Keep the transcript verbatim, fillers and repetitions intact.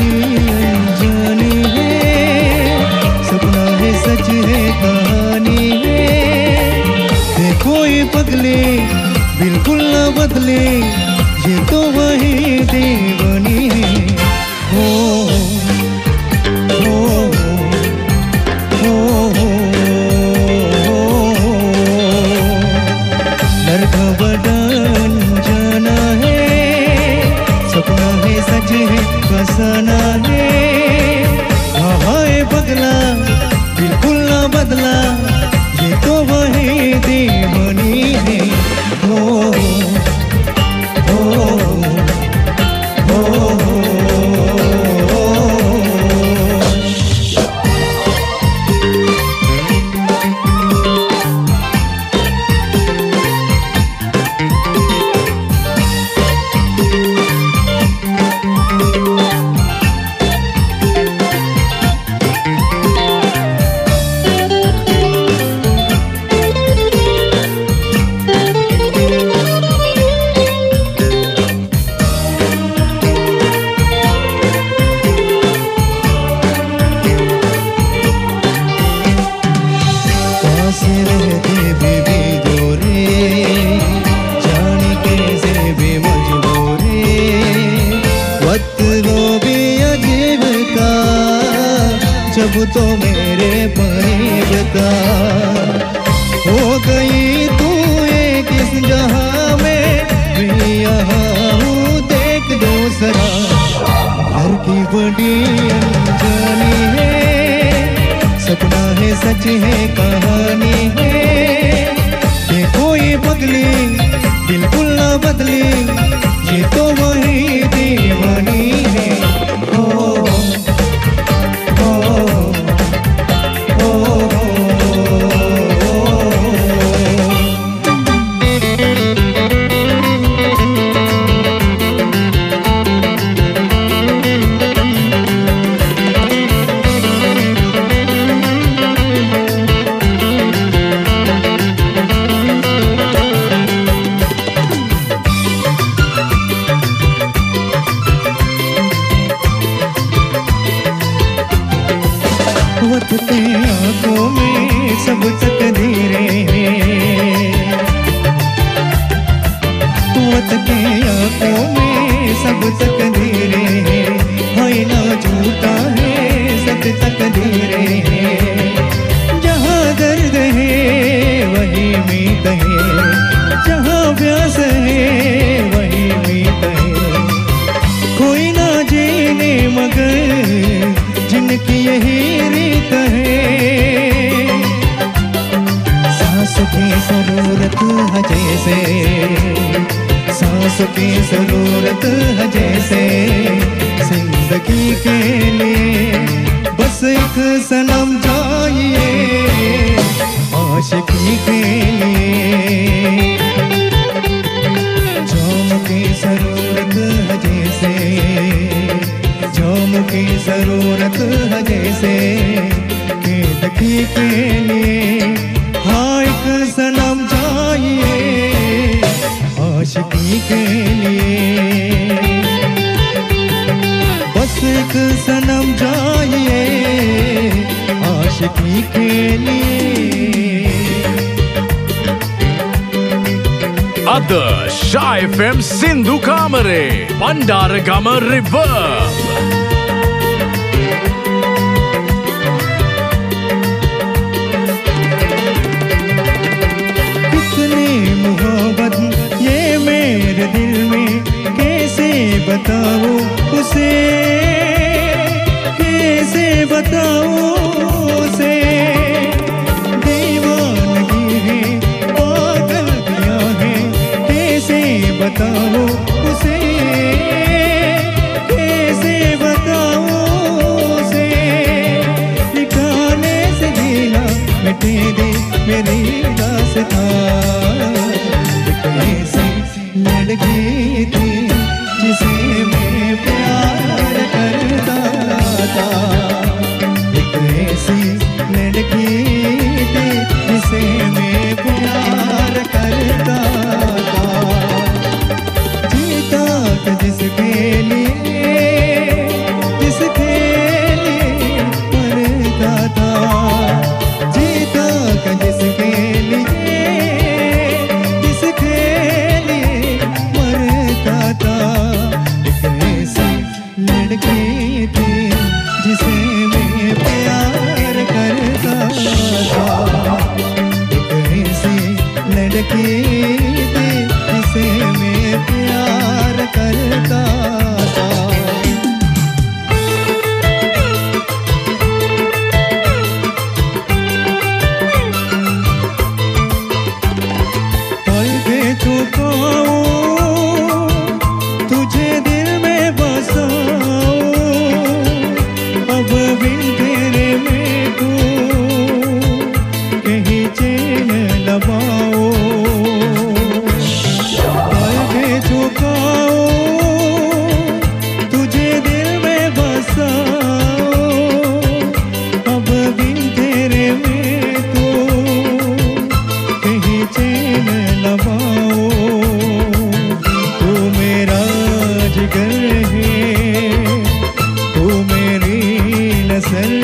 बड़ी अनजानी है, सपना है सच है कहानी है। देखो ये पगले बिल्कुल न बदले, ये तो वही देवनी है। हो हो हो हो लड़का बड़ा अनजाना है, सपना है सच है फसाना है। हवाए बदला बिल्कुल ना बदला, ये तो वही देवनी है। हो हो हो जब तो मेरे परीब का हो गई तू एक इस जहां में, मैं यहाँ हूँ देख दूसरा। घर की बड़ी अनजानी है, सपना है सच है कहानी है। देखो ये पगली बिल्कुल ना बदली, ये तो वही दीवानी है। ओ, वतते आंखों में सब तकदीरें हैं, वतते आंखों में सब तकदीरें हैं। है ना झूठा है सच तकदीरें हैं। जहाँ दर्द है वही मीत है, जहाँ प्यास है वही मीत है। कोई ना जीने मगर जिनकी यही रीत है। सांस की जरूरत है जैसे, सांस की जरूरत है जैसे, जिंदगी के लिए बस एक सनम चाहिए आशिकी के लिए। जाम की जरूरत है जैसे, जाम की जरूरत है जैसे, केदकी के लिए हाँ एक सनम चाहिए आशिकी के लिए। बस एक सनम चाहिए आशिकी के लिए। Adarsh F M Sindhu Kamare Bandaragama Reverb. कितनी मोहब्बत ये मेरे दिल में, कैसे बताऊं उसे, कैसे बताऊं उसे। दीवानगी है पागल किया है, कैसे बताऊं उसे, कैसे थी जिसे मैं प्यार करता था। पल के चुकाओ तुझे दिल में बसाओ, अब बिन तेरे में को कहीं चैन लबाओ। पल के चुकाओ तुझे दिल में बसाओ, अब बिन तेरे में तो कहीं चैन लबाओ। तू मेरा जिगर है, तू मेरी नस्ल